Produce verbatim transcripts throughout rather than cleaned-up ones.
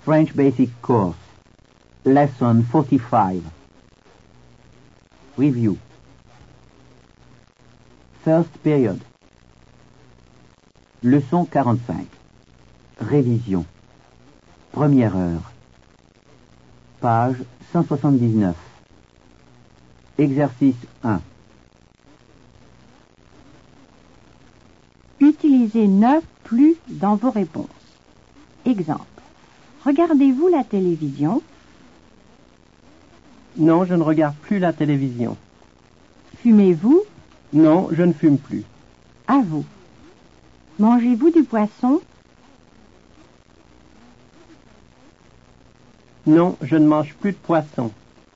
French Basic Course, Lesson forty-five. Review. First period. Leçon quarante-cinq. Révision. Première heure. Page cent soixante-dix-neuf. Exercice un. Utilisez ne plus dans vos réponses. Exemple. Regardez-vous la télévision? Non, je ne regarde plus la télévision. Fumez-vous? Non, je ne fume plus. À vous. Mangez-vous du poisson? Non, je ne mange plus de poisson.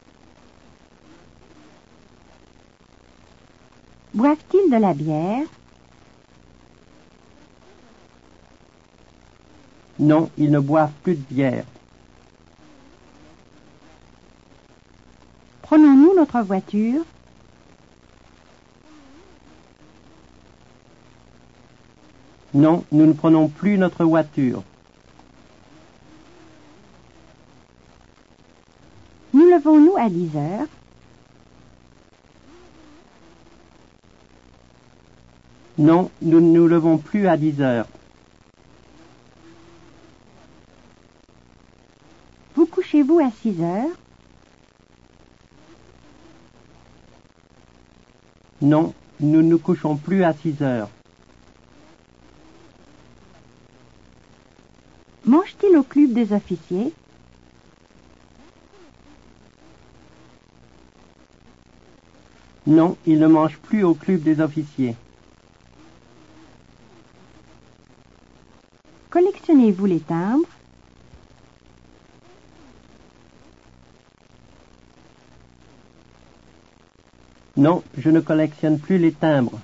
Boivent-ils de la bière? Non, ils ne boivent plus de bière. Prenons-nous notre voiture? Non, nous ne prenons plus notre voiture. Nous levons-nous à dix heures? Non, nous ne nous levons plus à dix heures. Vous couchez-vous à six heures? Non, nous ne nous couchons plus à six heures. Mange-t-il au club des officiers? Non, ils ne mangent plus au club des officiers. Collectionnez-vous les timbres? Non, je ne collectionne plus les timbres.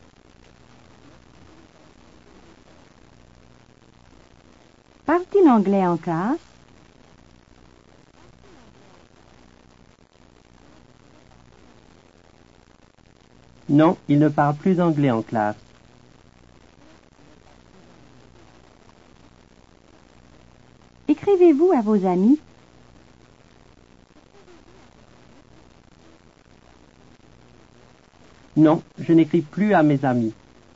Parle-t-il anglais en classe? Non, il ne parle plus anglais en classe. Écrivez-vous à vos amis? Non, je n'écris plus à mes amis.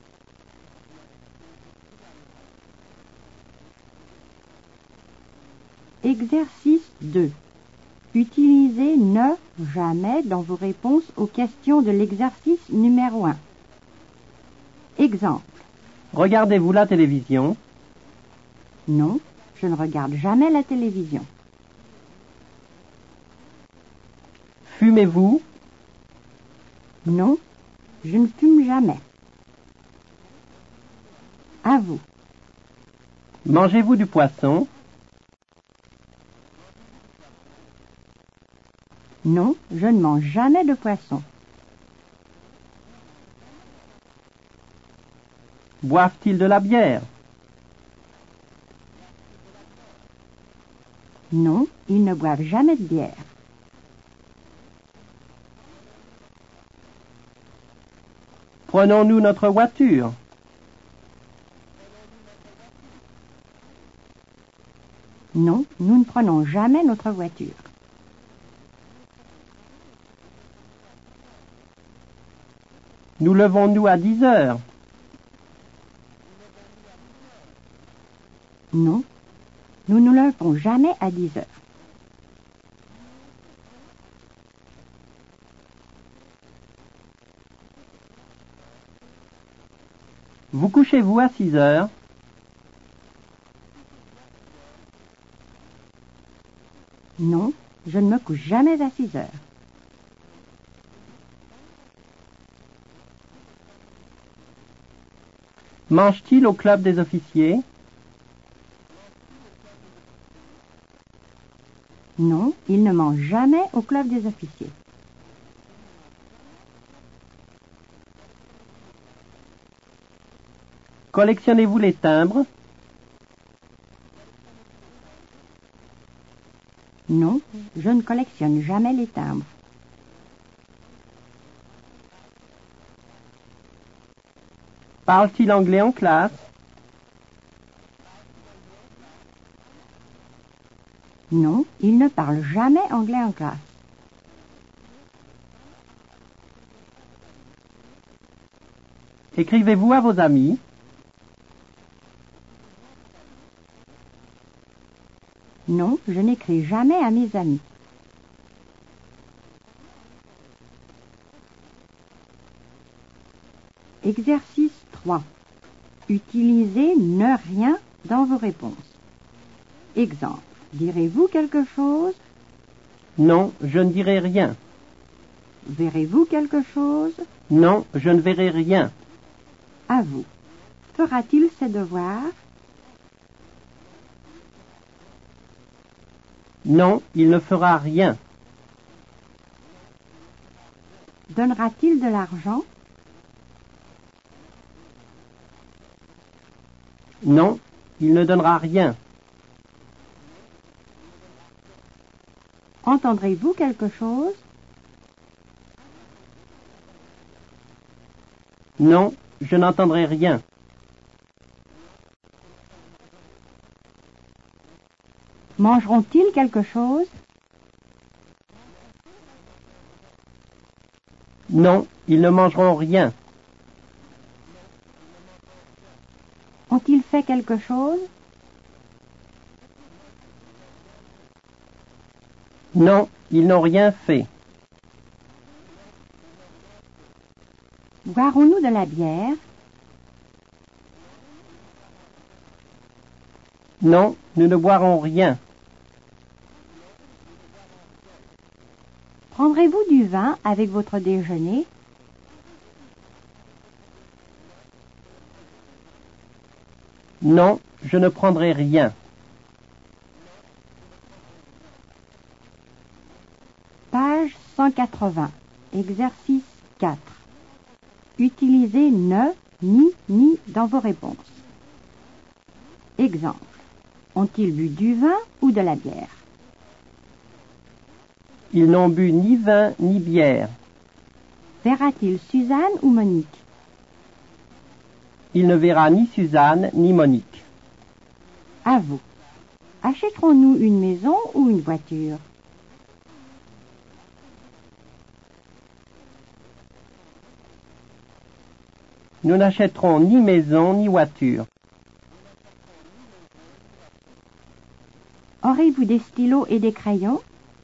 Exercice deux. Utilisez ne jamais dans vos réponses aux questions de l'exercice numéro un. Exemple. Regardez-vous la télévision? Non, je ne regarde jamais la télévision. Fumez-vous? Non, je ne fume jamais. À vous. Mangez-vous du poisson? Non, je ne mange jamais de poisson. Boivent-ils de la bière? Non, ils ne boivent jamais de bière. Prenons-nous notre voiture? Non, nous ne prenons jamais notre voiture. Nous levons-nous à dix heures? Non, nous ne nous levons jamais à dix heures. Vous couchez-vous à six heures? Non, je ne me couche jamais à six heures. Mange-t-il au club des officiers? Non, il ne mange jamais au club des officiers. Collectionnez-vous les timbres? Non, je ne collectionne jamais les timbres. Parle-t-il anglais en classe? Non, il ne parle jamais anglais en classe. Écrivez-vous à vos amis? Non, je n'écris jamais à mes amis. Exercice trois. Utilisez ne rien dans vos réponses. Exemple. Direz-vous quelque chose? Non, je ne dirai rien. Verrez-vous quelque chose? Non, je ne verrai rien. À vous. Fera-t-il ses devoirs? Non, il ne fera rien. Donnera-t-il de l'argent? Non, il ne donnera rien. Entendrez-vous quelque chose? Non, je n'entendrai rien. Mangeront-ils quelque chose? Non, ils ne mangeront rien. Ont-ils fait quelque chose? Non, ils n'ont rien fait. Boirons-nous de la bière? Non, nous ne boirons rien. Prendrez-vous du vin avec votre déjeuner? Non, je ne prendrai rien. Page cent quatre-vingts. Exercice quatre. Utilisez ne, ni, ni dans vos réponses. Exemple. Ont-ils bu du vin ou de la bière? Ils n'ont bu ni vin ni bière. Verra-t-il Suzanne ou Monique? Il ne verra ni Suzanne ni Monique. À vous. Achèterons-nous une maison ou une voiture? Nous n'achèterons ni maison ni voiture. Aurez-vous des stylos et des crayons?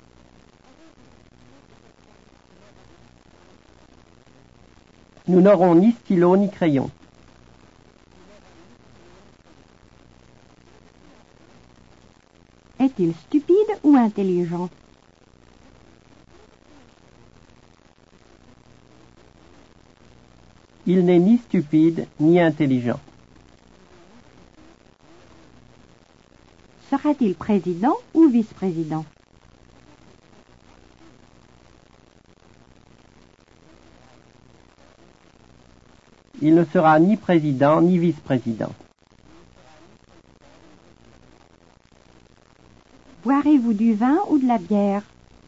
Nous n'aurons ni stylo ni crayon. Est-il stupide ou intelligent? Il n'est ni stupide ni intelligent. Sera-t-il président ou vice-président? Il ne sera ni président ni vice-président. Boirez-vous du vin ou de la bière?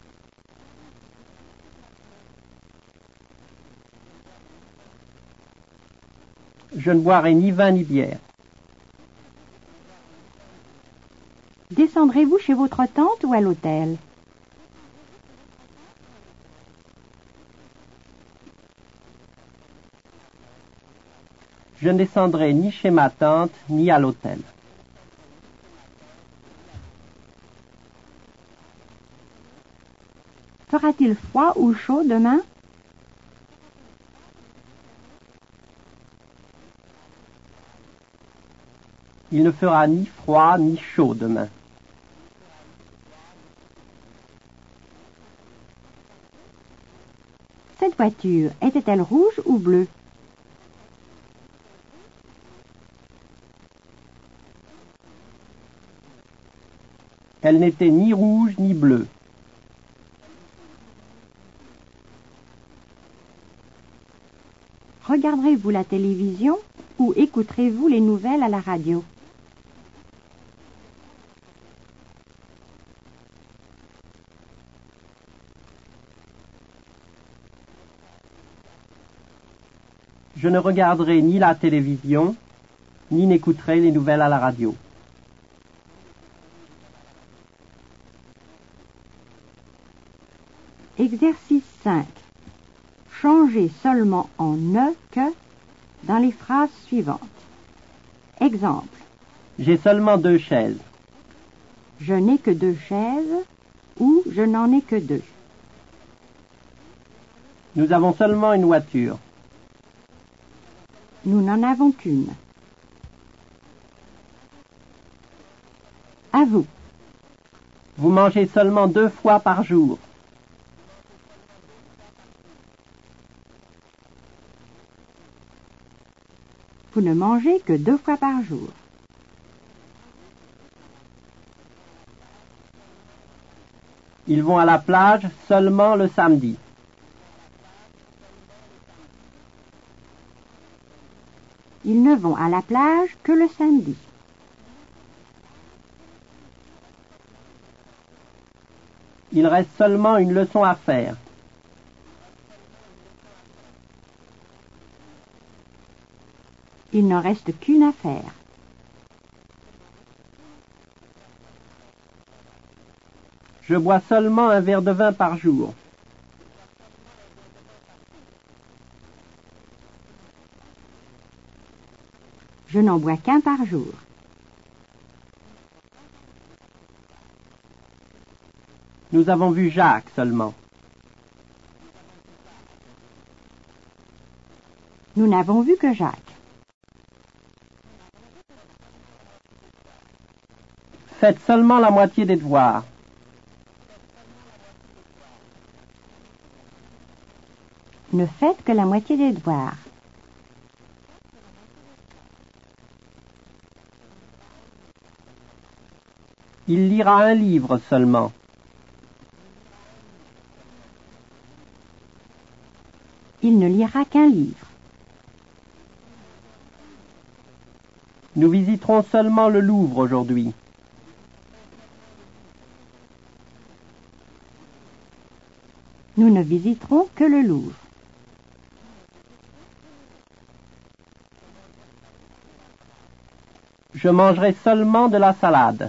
Je ne boirai ni vin ni bière. Descendrez-vous chez votre tante ou à l'hôtel? Je ne descendrai ni chez ma tante ni à l'hôtel. Fera-t-il froid ou chaud demain? Il ne fera ni froid ni chaud demain. Cette voiture était-elle rouge ou bleue? Elle n'était ni rouge ni bleue. Regarderez-vous la télévision ou écouterez-vous les nouvelles à la radio? Je ne regarderai ni la télévision, ni n'écouterai les nouvelles à la radio. Exercice cinq. Changez seulement en ne que dans les phrases suivantes. Exemple. J'ai seulement deux chaises. Je n'ai que deux chaises ou je n'en ai que deux. Nous avons seulement une voiture. Nous n'en avons qu'une. À vous. Vous mangez seulement deux fois par jour. Vous ne mangez que deux fois par jour. Ils vont à la plage seulement le samedi. Ils ne vont à la plage que le samedi. Il reste seulement une leçon à faire. Il n'en reste qu'une à faire. Je bois seulement un verre de vin par jour. Je n'en bois qu'un par jour. Nous avons vu Jacques seulement. Nous n'avons vu que Jacques. Faites seulement la moitié des devoirs. Ne faites que la moitié des devoirs. Il lira un livre seulement. Il ne lira qu'un livre. Nous visiterons seulement le Louvre aujourd'hui. Nous ne visiterons que le Louvre. Je mangerai seulement de la salade.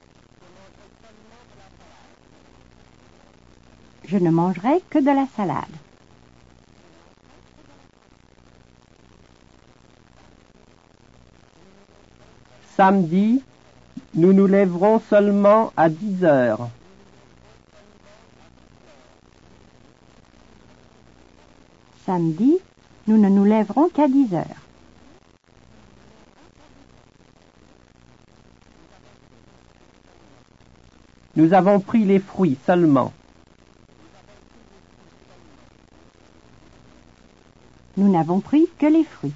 Je ne mangerai que de la salade. Samedi, nous nous lèverons seulement à dix heures. Samedi, nous ne nous lèverons qu'à dix heures. Nous avons pris les fruits seulement. Nous n'avons pris que les fruits.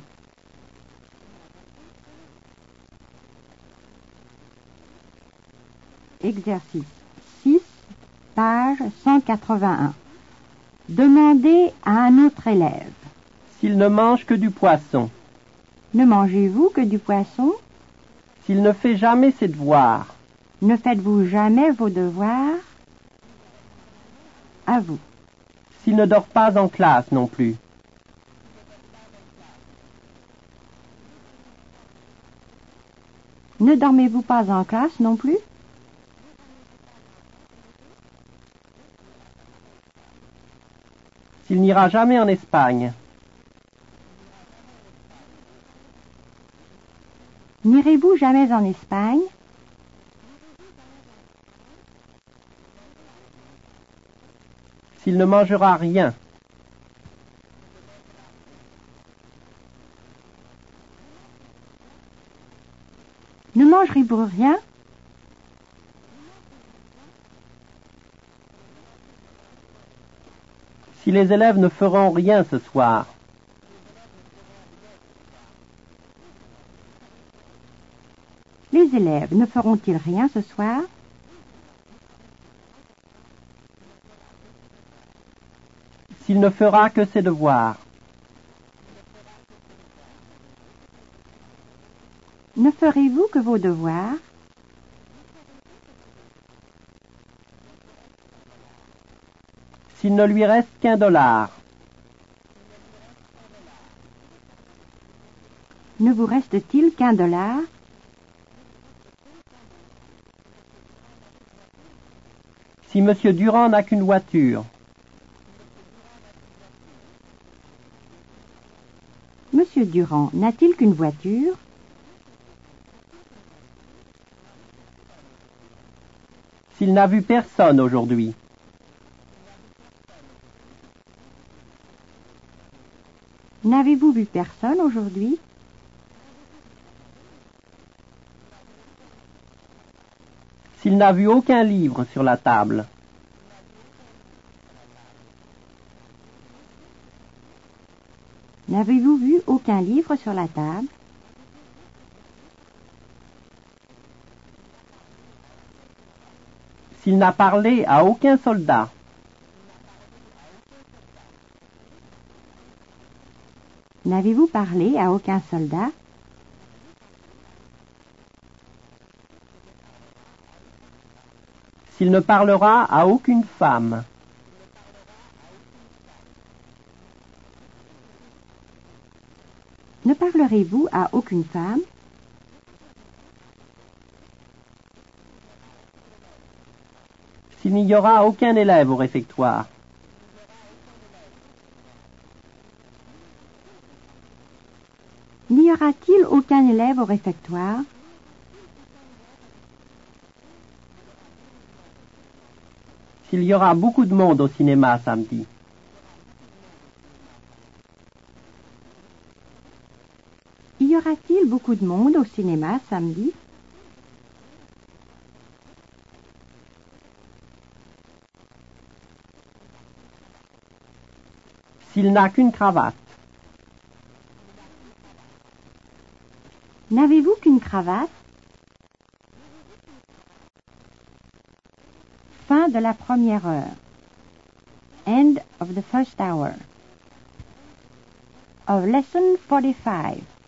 Exercice six, page cent quatre-vingt-un. Demandez à un autre élève. S'il ne mange que du poisson. Ne mangez-vous que du poisson? S'il ne fait jamais ses devoirs. Ne faites-vous jamais vos devoirs? À vous. S'il ne dort pas en classe non plus. Ne dormez-vous pas en classe non plus? S'il n'ira jamais en Espagne. N'irez-vous jamais en Espagne? S'il ne mangera rien. Ne mangerez-vous rien? Si les élèves ne feront rien ce soir. Les élèves ne feront-ils rien ce soir? S'il ne fera que ses devoirs. Ne ferez-vous que vos devoirs? S'il ne lui reste qu'un dollar. Ne vous reste-t-il qu'un dollar? Si Monsieur Durand n'a qu'une voiture. Monsieur Durand n'a-t-il qu'une voiture? S'il n'a vu personne aujourd'hui. N'avez-vous vu personne aujourd'hui? S'il n'a vu aucun livre sur la table. N'avez-vous vu aucun livre sur la table? S'il n'a parlé à aucun soldat. N'avez-vous parlé à aucun soldat? S'il ne parlera à aucune femme. Ne parlerez-vous à aucune femme? S'il n'y aura aucun élève au réfectoire. N'y aura-t-il aucun élève au réfectoire? S'il y aura beaucoup de monde au cinéma samedi. Y aura-t-il beaucoup de monde au cinéma samedi? S'il n'a qu'une cravate. N'avez-vous qu'une cravate? Fin de la première heure. End of the first hour. Of lesson forty-five.